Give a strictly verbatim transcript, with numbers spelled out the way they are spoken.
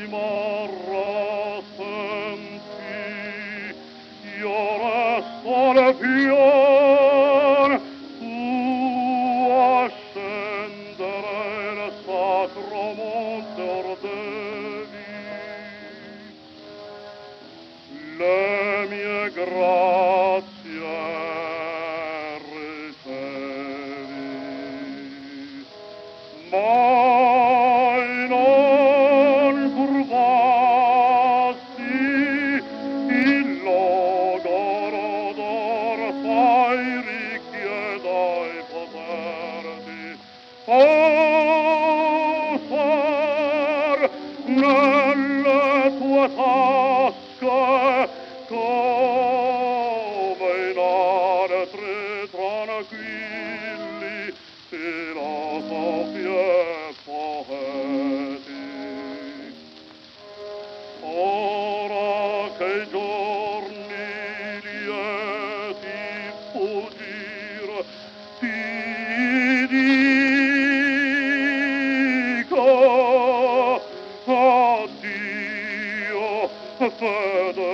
rimarrà sentì, io resto le pione, tu a scendere il sacro monte ordevi. Le mie grazie ricevi, mai non curvasti il logoro d'or, fai ricchi e dai poterti. Oh, sar, nelle tue tasche come in anetri tranquilli filosofi e poeti. Ora che i giorni lieti fuggir, ti dico addio, fede